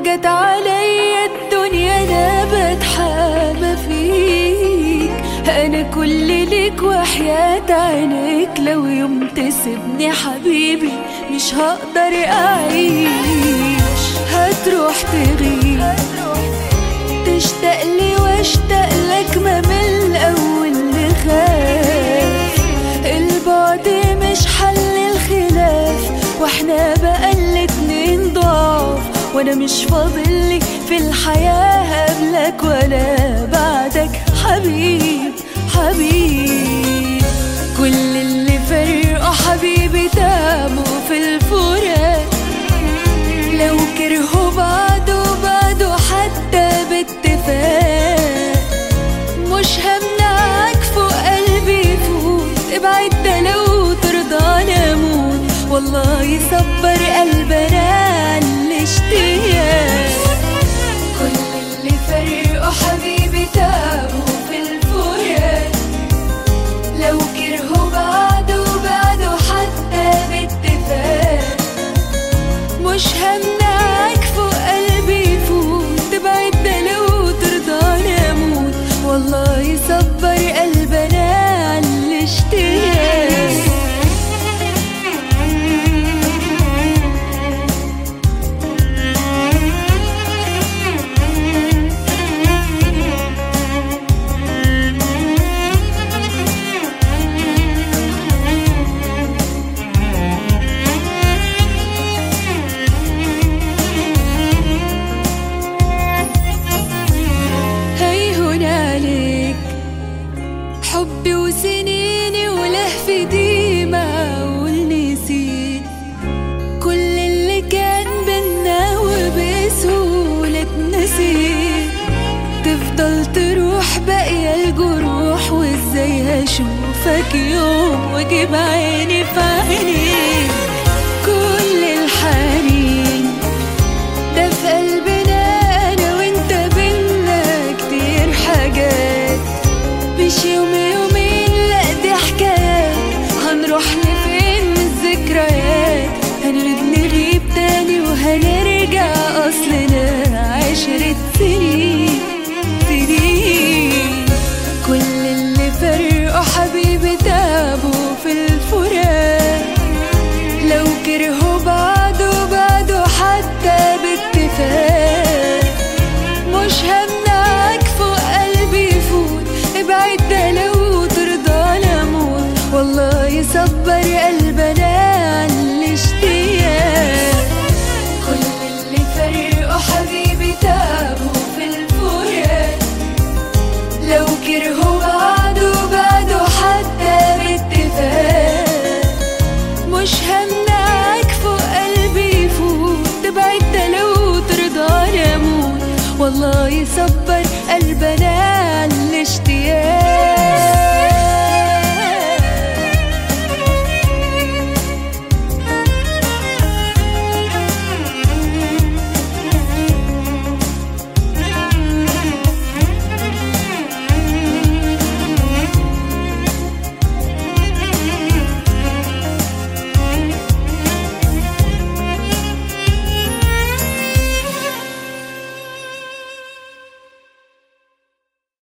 جت عليا الدنيا انا بتحامى فيك. انا كل ليك وحياة عينيك، لو يوم تسيبني حبيبي مش هقدر اعيش. هتروح تغيب تشتاق لي واشتاق لك، ما من الاول نخاف. البعد مش حل الخلاف، واحنا بقى الاتنين ضعاف. وانا مش فاضلي في الحياة قبلك ولا بعدك حبيب حبيب. كل اللي فرقوا حبيبي تعبوا في الفراق، لو كرهوا بعضه حتى باتفاق. مش همنعك فوق قلبي يفوت، ابعد ده لو ترضى نموت. والله يصبر قلبنا على الاشتياق. كل اللي فرقوا حبيبي تعبوا في الفراق، لو كرهوا بعضه حتى باتفاق. مش همنعك فوق قلبي يفوت، ابعد ده لو ترضى نموت. والله يصبر قلبنا على الاشتياق. حبي وسنيني ولهفي دي معقول نسيت كل اللي كان بينا وبسهولة اتنسيت. تفضل تروح باقية الجروح، وازاي هشوفك يوم واجيب عيني في عينيك. كل الحنين ده في قلبنا انا وانت، بينا كتير حاجات مش يومين لا دي حكايات. هنروح لفين من الذكريات، نغيب تاني وهنرجع أصلنا 10 سنين. كل اللي فرقوا حبيبي تعبوا في الفراق، لو كرهوا بعضه حتى باتفاق. مش همنعك فوق قلبي يفوت، ابعد ده لو ترضى نموت. والله يصبر قلبنا على الاشتياق. كل اللي فرقوا حبيبي تعبوا في الفراق، لو كرهوا بعضه حتى باتفاق. مش همنعك فوق قلبي يفوت، ابعد ده لو ترضى نموت. والله يصبر قلبنا على الاشتياق.